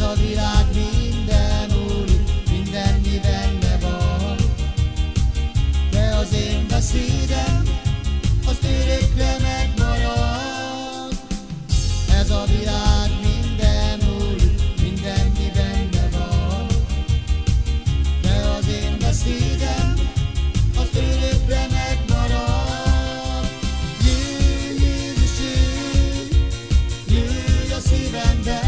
a világ minden múlik, minden mi benne van. De az én beszédem, az örökre megmarad. Ez a világ minden múlik, minden mi benne van. De az én beszédem, az örökre megmarad. Jöjj Jézus, jöjj a szívembe,